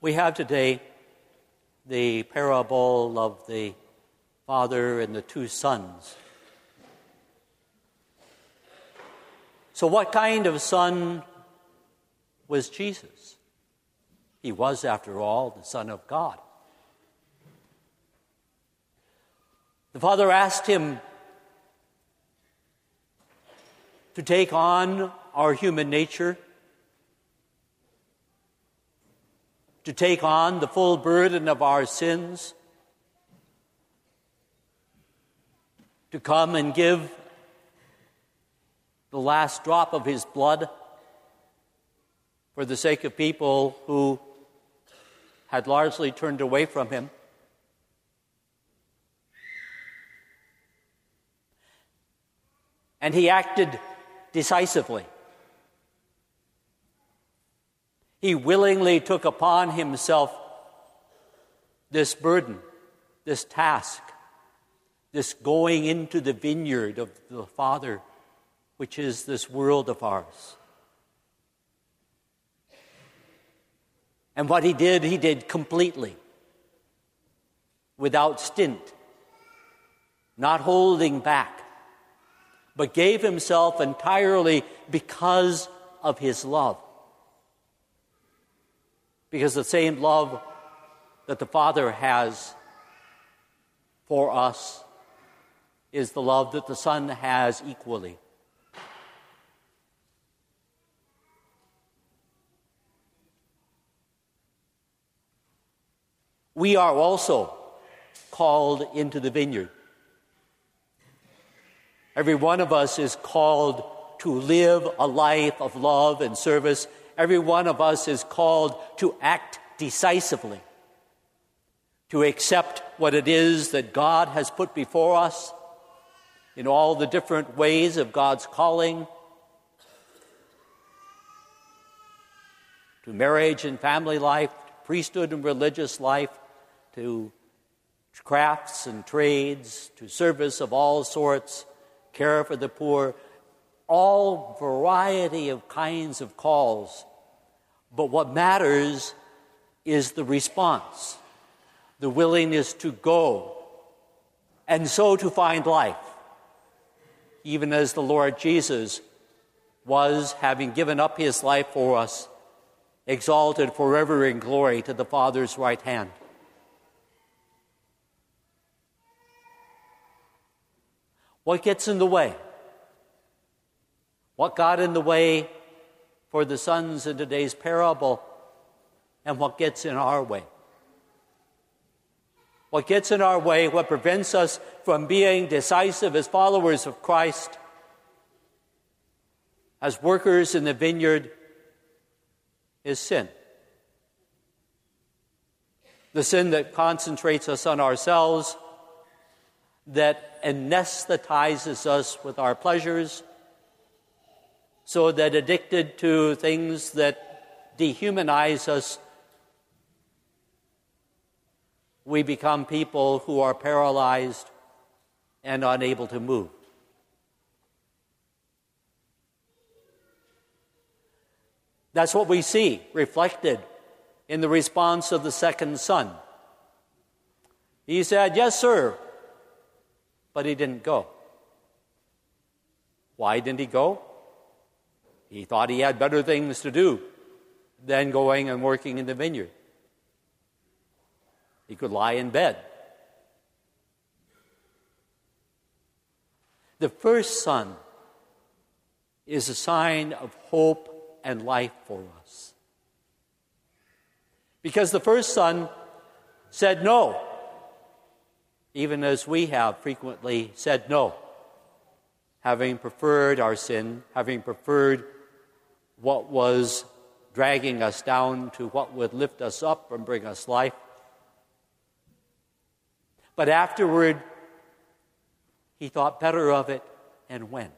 We have today the parable of the father and the two sons. So what kind of son was Jesus? He was, after all, the Son of God. The Father asked him to take on our human nature, to take on the full burden of our sins, to come and give the last drop of his blood for the sake of people who had largely turned away from him. And he acted decisively. He willingly took upon himself this burden, this task, this going into the vineyard of the Father, which is this world of ours. And what he did completely, without stint, not holding back, but gave himself entirely because of his love. Because the same love that the Father has for us is the love that the Son has equally. We are also called into the vineyard. Every one of us is called to live a life of love and service. Every one of us is called to act decisively, to accept what it is that God has put before us in all the different ways of God's calling, to marriage and family life, to priesthood and religious life, to crafts and trades, to service of all sorts, care for the poor, all variety of kinds of calls. But what matters is the response, the willingness to go, and so to find life, even as the Lord Jesus was, having given up his life for us, exalted forever in glory to the Father's right hand. What gets in the way? What got in the way for the sons in today's parable, and what gets in our way? What gets in our way, what prevents us from being decisive as followers of Christ, as workers in the vineyard, is sin. The sin that concentrates us on ourselves, that anesthetizes us with our pleasures, so that addicted to things that dehumanize us, we become people who are paralyzed and unable to move. That's what we see reflected in the response of the second son. He said, "Yes, sir," but he didn't go. Why didn't he go? He thought he had better things to do than going and working in the vineyard. He could lie in bed. The first son is a sign of hope and life for us. Because the first son said no, even as we have frequently said no, having preferred our sin, having preferred what was dragging us down to what would lift us up and bring us life. But afterward, he thought better of it and went.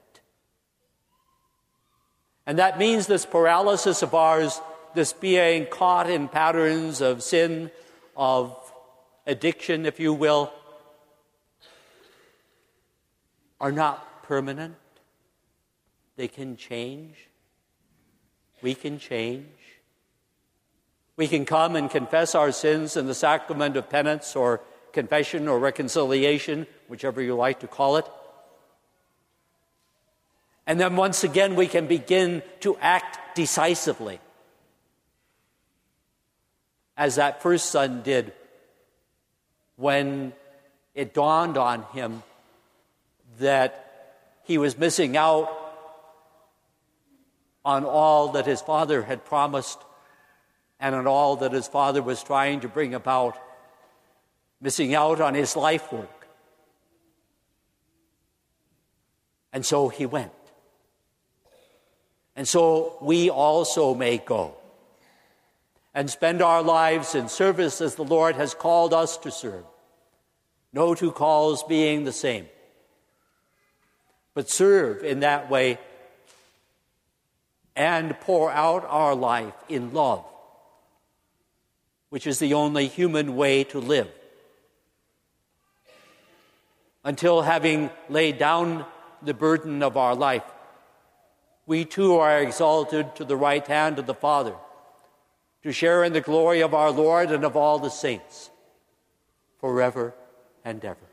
And that means this paralysis of ours, this being caught in patterns of sin, of addiction, if you will, are not permanent. They can change. We can change. We can come and confess our sins in the sacrament of penance or confession or reconciliation, whichever you like to call it. And then once again, we can begin to act decisively, as that first son did when it dawned on him that he was missing out on all that his father had promised and on all that his father was trying to bring about, missing out on his life work. And so he went. And so we also may go and spend our lives in service as the Lord has called us to serve. No two calls being the same, but serve in that way and pour out our life in love, which is the only human way to live. Until having laid down the burden of our life, we too are exalted to the right hand of the Father, to share in the glory of our Lord and of all the saints, forever and ever.